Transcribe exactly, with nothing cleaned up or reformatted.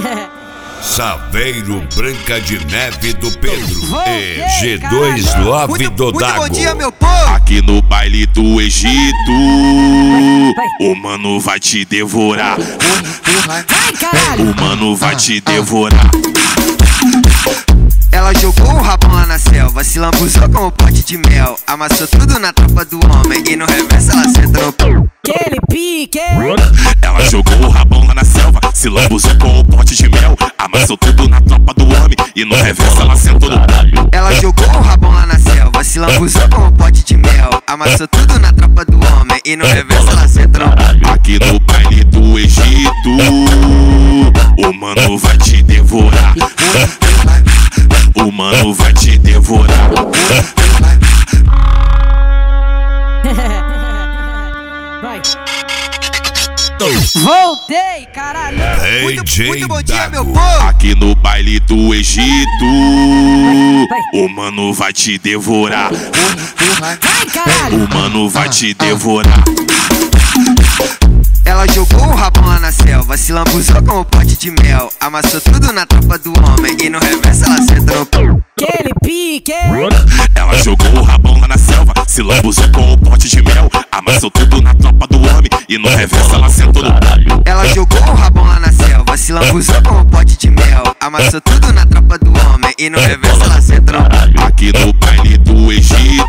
Saveiro Branca de Neve do Pedro e G dois Love do Dago. Bom dia, meu povo. Aqui no baile do Egito, o mano vai te devorar. O mano vai te devorar. Ela jogou o rabão lá na selva, se lambuzou com um pote de mel, amassou tudo na tropa do homem e no reverso ela sentou no pão. Aquele pique. Ela jogou o rabão lá na selva, se lambuzou com um pote de mel, amassou tudo na tropa do homem e no reverso ela sentou no pão. Ela jogou o rabão lá na selva, se lambuzou com um pote de mel, amassou tudo na tropa do homem e no reverso ela sentou no pão. Aqui no baile do Egito, o mano vai te devorar. O mano vai te devorar. Vai. Voltei, caralho. Muito, muito bom dia, meu Dago. povo. Aqui no baile do Egito, o mano vai te devorar. Vai, caralho. O mano vai te devorar. Ela jogou o rabão lá na selva, se lambuzou com um pote de mel, amassou tudo na tropa do homem e no reverso ela sentou no pão. Aquele pique. Ela jogou o rabão lá na selva, se lambuzou com um pote de mel, amassou tudo na tropa do homem e no reverso ela sentou no pão. Ela jogou o rabão lá na selva, se lambuzou com um pote de mel, amassou tudo na tropa do homem e no reverso ela sentou no pão. Aqui no baile do Egito,